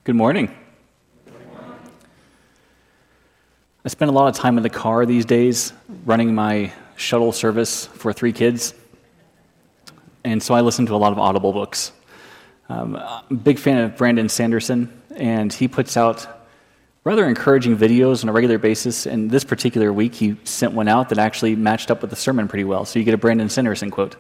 Good morning. I spend a lot of time in the car these days running my shuttle service for 3 kids, and so I listen to a lot of Audible books. I'm a big fan of Brandon Sanderson, and he puts out rather encouraging videos on a regular basis, and this particular week he sent one out that actually matched up with the sermon pretty well, so you get a Brandon Sanderson quote.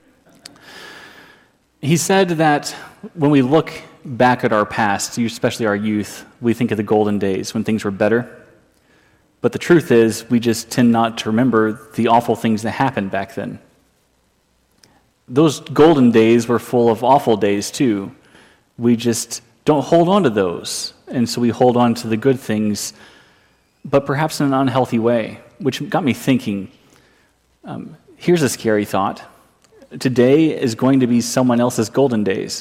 He said that when we look back at our past, especially our youth, we think of the golden days when things were better. But the truth is, we just tend not to remember the awful things that happened back then. Those golden days were full of awful days too. We just don't hold on to those. And so we hold on to the good things, but perhaps in an unhealthy way, which got me thinking, here's a scary thought. Today is going to be someone else's golden days.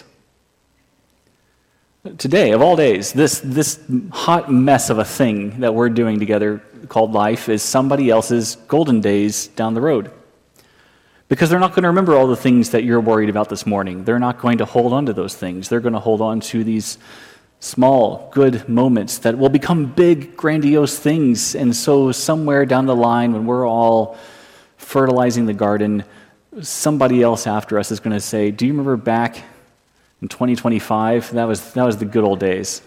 Today, of all days, this hot mess of a thing that we're doing together called life is somebody else's golden days down the road. Because they're not going to remember all the things that you're worried about this morning. They're not going to hold on to those things. They're going to hold on to these small, good moments that will become big, grandiose things. And so somewhere down the line, when we're all fertilizing the garden, somebody else after us is going to say, do you remember back in 2025? That was the good old days.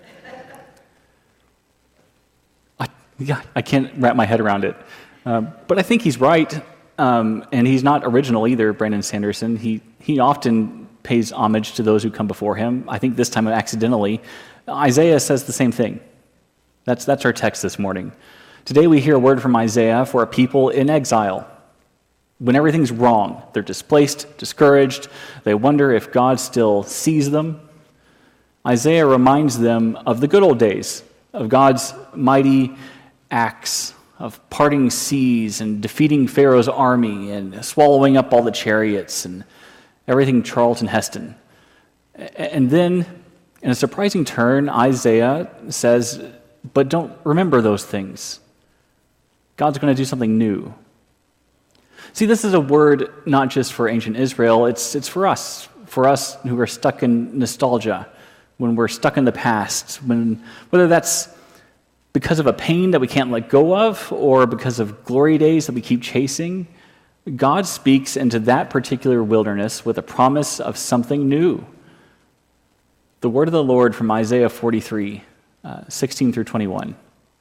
I can't wrap my head around it. But I think he's right. And he's not original either, Brandon Sanderson. He often pays homage to those who come before him. I think this time accidentally. Isaiah says the same thing. That's our text this morning. Today we hear a word from Isaiah for a people in exile. When everything's wrong, they're displaced, discouraged, they wonder if God still sees them. Isaiah reminds them of the good old days, of God's mighty acts, of parting seas and defeating Pharaoh's army and swallowing up all the chariots and everything Charlton Heston. And then, in a surprising turn, Isaiah says, but don't remember those things. God's going to do something new. See, this is a word not just for ancient Israel, it's for us who are stuck in nostalgia, when we're stuck in the past, whether that's because of a pain that we can't let go of or because of glory days that we keep chasing. God speaks into that particular wilderness with a promise of something new. The word of the Lord from Isaiah 43, 16 through 21.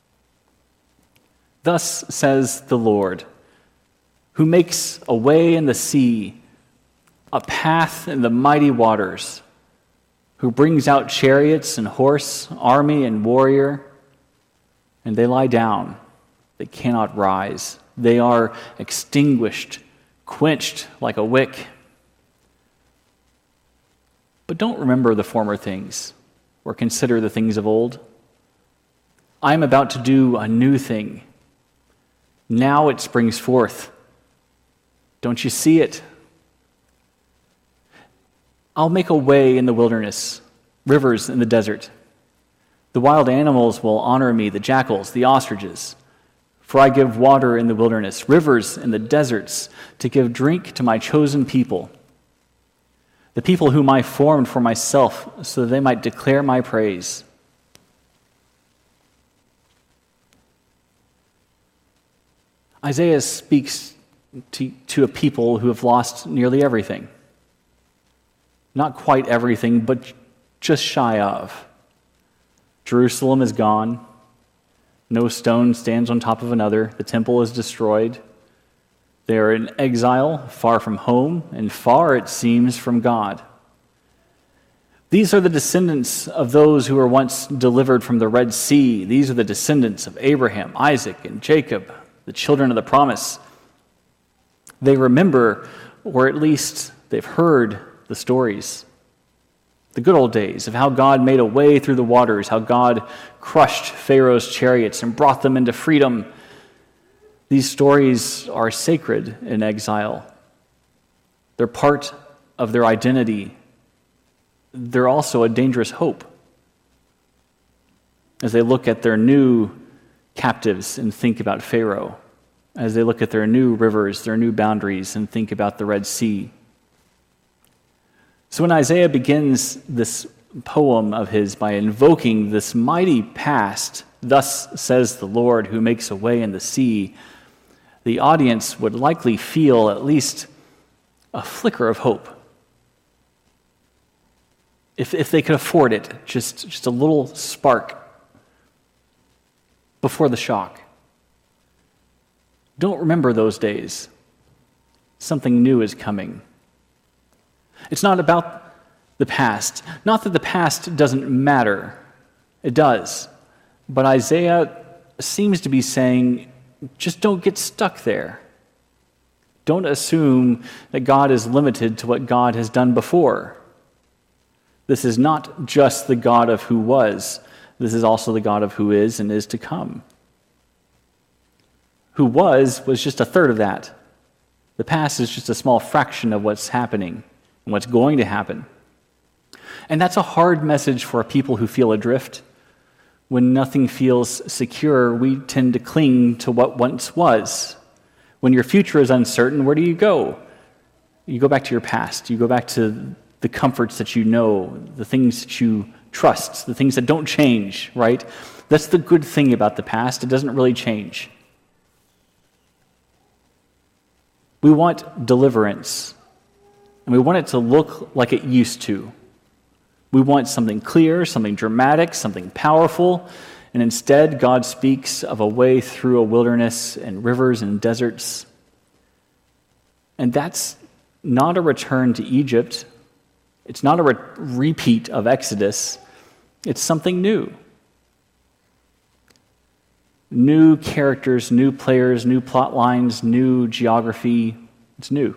Thus says the Lord, who makes a way in the sea, a path in the mighty waters, who brings out chariots and horse, army and warrior, and they lie down, they cannot rise. They are extinguished, quenched like a wick. But don't remember the former things, or consider the things of old. I am about to do a new thing. Now it springs forth. Don't you see it? I'll make a way in the wilderness, rivers in the desert. The wild animals will honor me, the jackals, the ostriches. For I give water in the wilderness, rivers in the deserts, to give drink to my chosen people, the people whom I formed for myself, so that they might declare my praise. Isaiah speaks to a people who have lost nearly everything. Not quite everything, but just shy of. Jerusalem is gone. No stone stands on top of another. The temple is destroyed. They are in exile, far from home, and far, it seems, from God. These are the descendants of those who were once delivered from the Red Sea. These are the descendants of Abraham, Isaac, and Jacob, the children of the promise. They remember, or at least they've heard, the stories. The good old days of how God made a way through the waters, how God crushed Pharaoh's chariots and brought them into freedom. These stories are sacred in exile. They're part of their identity. They're also a dangerous hope as they look at their new captives and think about Pharaoh, as they look at their new rivers, their new boundaries, and think about the Red Sea. So when Isaiah begins this poem of his by invoking this mighty past, "Thus says the Lord who makes a way in the sea," the audience would likely feel at least a flicker of hope. If they could afford it, just a little spark before the shock. Don't remember those days. Something new is coming. It's not about the past. Not that the past doesn't matter. It does. But Isaiah seems to be saying, just don't get stuck there. Don't assume that God is limited to what God has done before. This is not just the God of who was. This is also the God of who is and is to come. Who was just a third of that. The past is just a small fraction of what's happening and what's going to happen. And that's a hard message for people who feel adrift. When nothing feels secure, we tend to cling to what once was. When your future is uncertain, where do you go? You go back to your past. You go back to the comforts that you know, the things that you trust, the things that don't change, right? That's the good thing about the past. It doesn't really change. We want deliverance, and we want it to look like it used to. We want something clear, something dramatic, something powerful, and instead God speaks of a way through a wilderness and rivers and deserts. And that's not a return to Egypt. It's not a repeat of Exodus. It's something new. New characters, new players, new plot lines, new geography. It's new.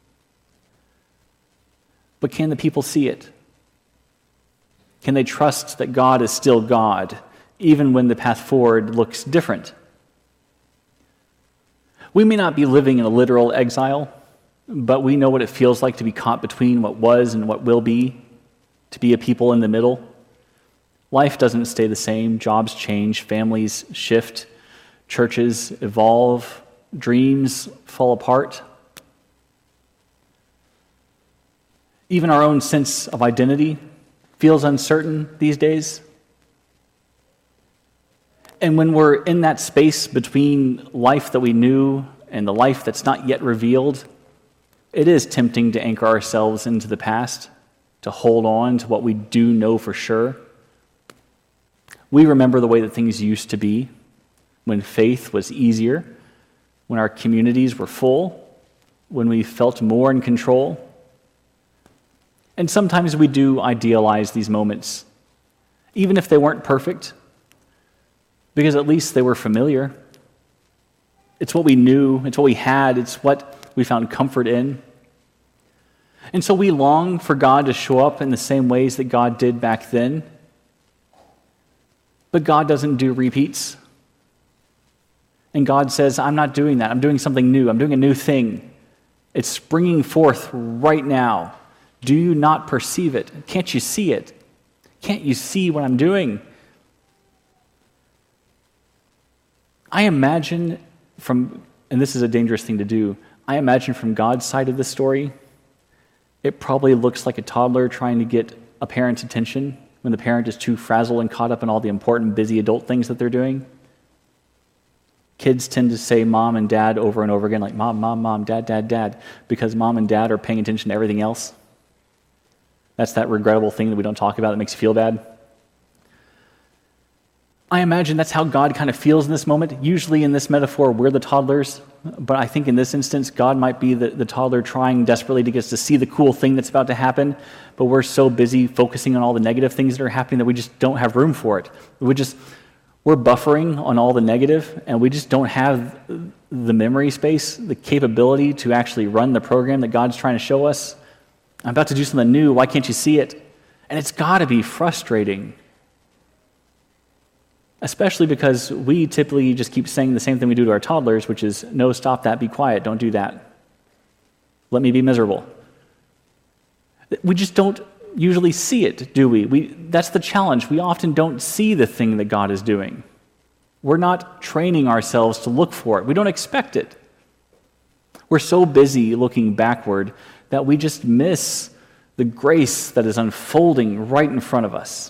But can the people see it? Can they trust that God is still God, even when the path forward looks different? We may not be living in a literal exile, but we know what it feels like to be caught between what was and what will be, to be a people in the middle. Life doesn't stay the same. Jobs change, families shift, churches evolve, dreams fall apart. Even our own sense of identity feels uncertain these days. And when we're in that space between life that we knew and the life that's not yet revealed, it is tempting to anchor ourselves into the past, to hold on to what we do know for sure. We remember the way that things used to be, when faith was easier, when our communities were full, when we felt more in control. And sometimes we do idealize these moments, even if they weren't perfect, because at least they were familiar. It's what we knew, it's what we had, it's what we found comfort in. And so we long for God to show up in the same ways that God did back then. But God doesn't do repeats. And God says, I'm not doing that. I'm doing something new. I'm doing a new thing. It's springing forth right now. Do you not perceive it? Can't you see it? Can't you see what I'm doing? I imagine and this is a dangerous thing to do, I imagine from God's side of the story, it probably looks like a toddler trying to get a parent's attention when the parent is too frazzled and caught up in all the important, busy adult things that they're doing. Kids tend to say mom and dad over and over again, like mom, mom, mom, dad, dad, dad, because mom and dad are paying attention to everything else. That's that regrettable thing that we don't talk about that makes you feel bad. I imagine that's how God kind of feels in this moment. Usually in this metaphor, we're the toddlers, but I think in this instance, God might be the toddler trying desperately to get us to see the cool thing that's about to happen, but we're so busy focusing on all the negative things that are happening that we just don't have room for it. We're buffering on all the negative, and we just don't have the memory space, the capability to actually run the program that God's trying to show us. I'm about to do something new. Why can't you see it? And it's got to be frustrating, especially because we typically just keep saying the same thing we do to our toddlers, which is, no, stop that, be quiet, don't do that. Let me be miserable. We just don't usually see it, do we? That's the challenge. We often don't see the thing that God is doing. We're not training ourselves to look for it. We don't expect it. We're so busy looking backward that we just miss the grace that is unfolding right in front of us.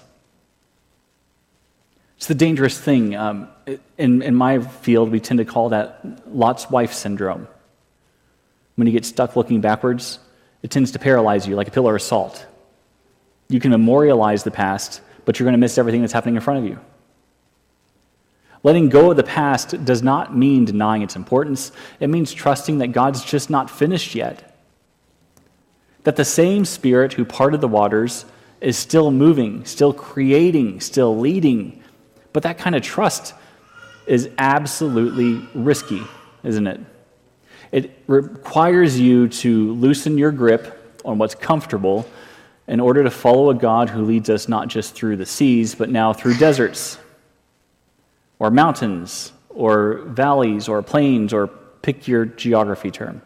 It's the dangerous thing. In my field, we tend to call that Lot's wife syndrome. When you get stuck looking backwards, it tends to paralyze you like a pillar of salt. You can memorialize the past, but you're going to miss everything that's happening in front of you. Letting go of the past does not mean denying its importance. It means trusting that God's just not finished yet. That the same Spirit who parted the waters is still moving, still creating, still leading. But that kind of trust is absolutely risky, isn't it? It requires you to loosen your grip on what's comfortable in order to follow a God who leads us not just through the seas, but now through deserts, or mountains, or valleys, or plains, or pick your geography term.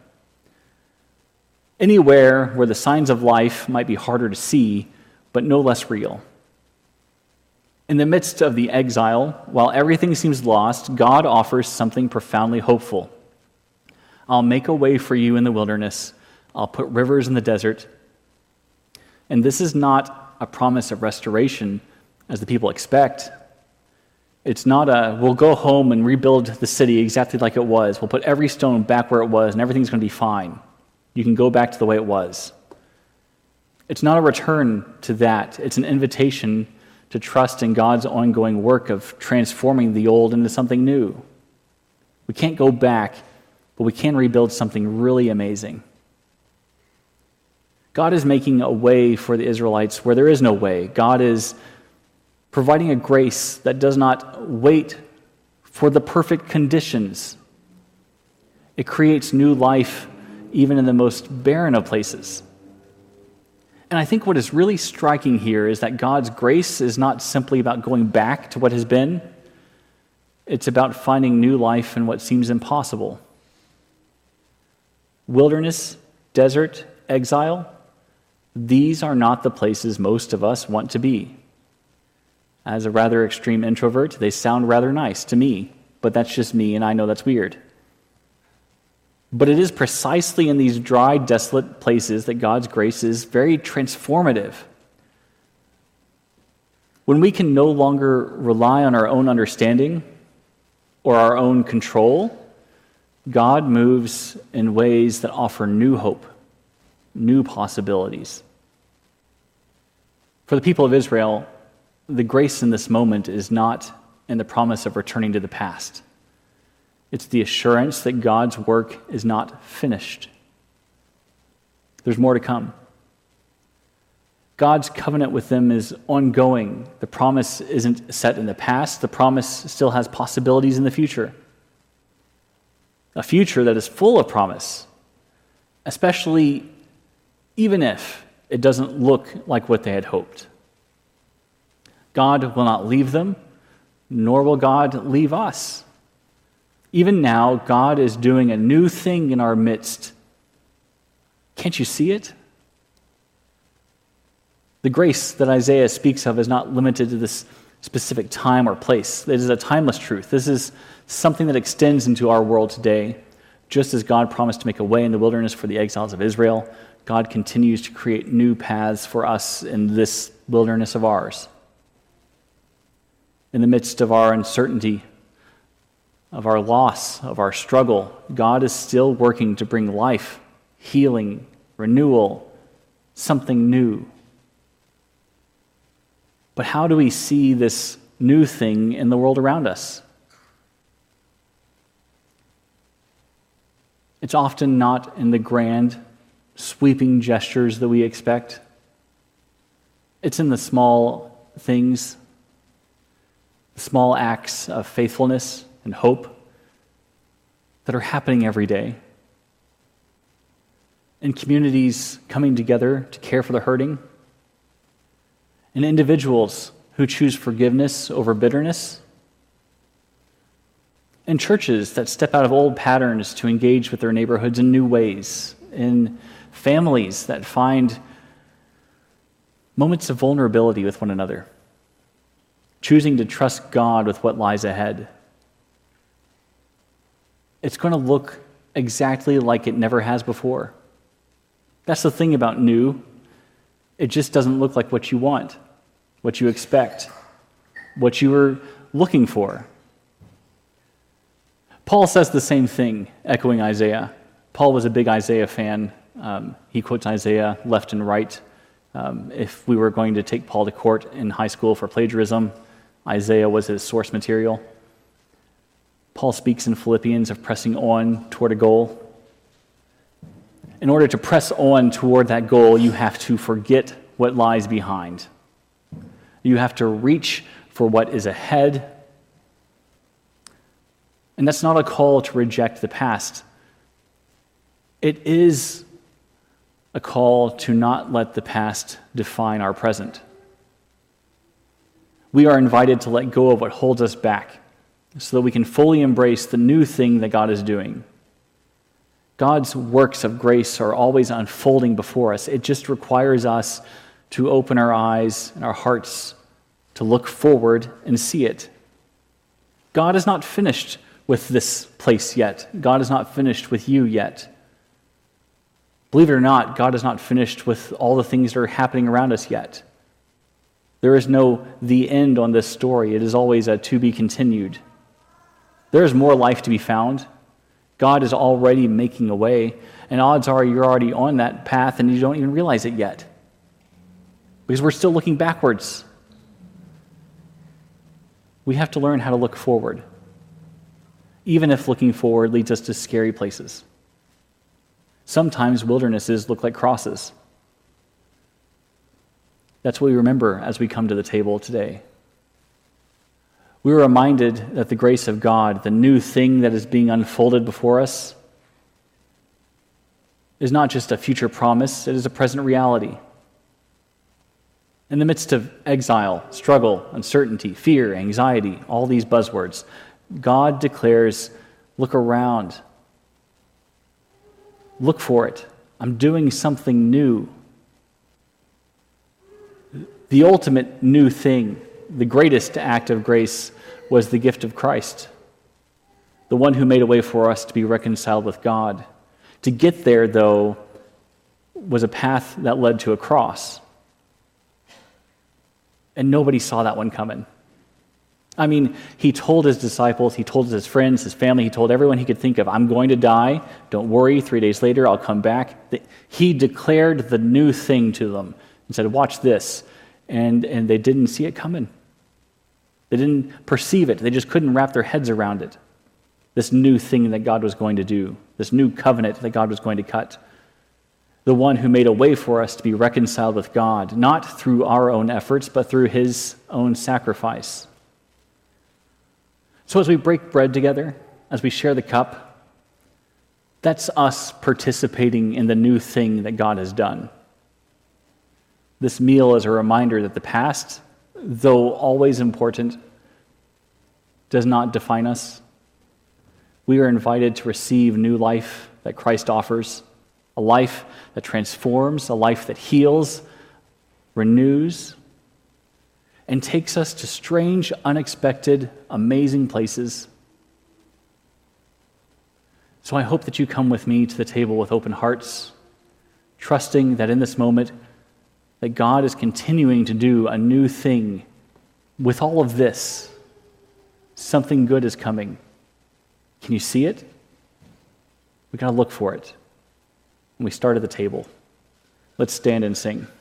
Anywhere where the signs of life might be harder to see, but no less real. In the midst of the exile, while everything seems lost, God offers something profoundly hopeful. I'll make a way for you in the wilderness. I'll put rivers in the desert. And this is not a promise of restoration, as the people expect. It's not we'll go home and rebuild the city exactly like it was. We'll put every stone back where it was, and everything's going to be fine. You can go back to the way it was. It's not a return to that. It's an invitation to trust in God's ongoing work of transforming the old into something new. We can't go back, but we can rebuild something really amazing. God is making a way for the Israelites where there is no way. God is providing a grace that does not wait for the perfect conditions. It creates new life even in the most barren of places. And I think what is really striking here is that God's grace is not simply about going back to what has been. It's about finding new life in what seems impossible. Wilderness, desert, exile, these are not the places most of us want to be. As a rather extreme introvert, they sound rather nice to me, but that's just me, and I know that's weird. But it is precisely in these dry, desolate places that God's grace is very transformative. When we can no longer rely on our own understanding or our own control, God moves in ways that offer new hope, new possibilities. For the people of Israel, the grace in this moment is not in the promise of returning to the past. It's the assurance that God's work is not finished. There's more to come. God's covenant with them is ongoing. The promise isn't set in the past. The promise still has possibilities in the future. A future that is full of promise, especially even if it doesn't look like what they had hoped. God will not leave them, nor will God leave us. Even now, God is doing a new thing in our midst. Can't you see it? The grace that Isaiah speaks of is not limited to this specific time or place. It is a timeless truth. This is something that extends into our world today. Just as God promised to make a way in the wilderness for the exiles of Israel, God continues to create new paths for us in this wilderness of ours. In the midst of our uncertainty, of our loss, of our struggle, God is still working to bring life, healing, renewal, something new. But how do we see this new thing in the world around us? It's often not in the grand, sweeping gestures that we expect. It's in the small things, the small acts of faithfulness and hope that are happening every day. In communities coming together to care for the hurting, in individuals who choose forgiveness over bitterness, in churches that step out of old patterns to engage with their neighborhoods in new ways, in families that find moments of vulnerability with one another, choosing to trust God with what lies ahead. It's going to look exactly like it never has before. That's the thing about new. It just doesn't look like what you want, what you expect, what you were looking for. Paul says the same thing, echoing Isaiah. Paul was a big Isaiah fan. He quotes Isaiah left and right. If we were going to take Paul to court in high school for plagiarism, Isaiah was his source material. Paul speaks in Philippians of pressing on toward a goal. In order to press on toward that goal, you have to forget what lies behind. You have to reach for what is ahead. And that's not a call to reject the past. It is a call to not let the past define our present. We are invited to let go of what holds us back so that we can fully embrace the new thing that God is doing. God's works of grace are always unfolding before us. It just requires us to open our eyes and our hearts to look forward and see it. God is not finished with this place yet. God is not finished with you yet. Believe it or not, God is not finished with all the things that are happening around us yet. There is no the end on this story. It is always a to be continued. There is more life to be found. God is already making a way, and odds are you're already on that path and you don't even realize it yet. Because we're still looking backwards. We have to learn how to look forward, even if looking forward leads us to scary places. Sometimes wildernesses look like crosses. That's what we remember as we come to the table today. We are reminded that the grace of God, the new thing that is being unfolded before us, is not just a future promise, it is a present reality. In the midst of exile, struggle, uncertainty, fear, anxiety, all these buzzwords, God declares, look around. Look for it. I'm doing something new. The ultimate new thing, the greatest act of grace, was the gift of Christ, the one who made a way for us to be reconciled with God. To get there, though, was a path that led to a cross. And nobody saw that one coming. I mean, he told his disciples, he told his friends, his family, he told everyone he could think of, I'm going to die. Don't worry, 3 days later I'll come back. He declared the new thing to them and said, watch this. And they didn't see it coming. They didn't perceive it. They just couldn't wrap their heads around it. This new thing that God was going to do, this new covenant that God was going to cut. The one who made a way for us to be reconciled with God, not through our own efforts, but through his own sacrifice. So as we break bread together, as we share the cup, that's us participating in the new thing that God has done. This meal is a reminder that the past, though always important, does not define us. We are invited to receive new life that Christ offers, a life that transforms, a life that heals, renews, and takes us to strange, unexpected, amazing places. So I hope that you come with me to the table with open hearts, trusting that in this moment that God is continuing to do a new thing. With all of this, something good is coming. Can you see it? We've got to look for it. And we start at the table. Let's stand and sing.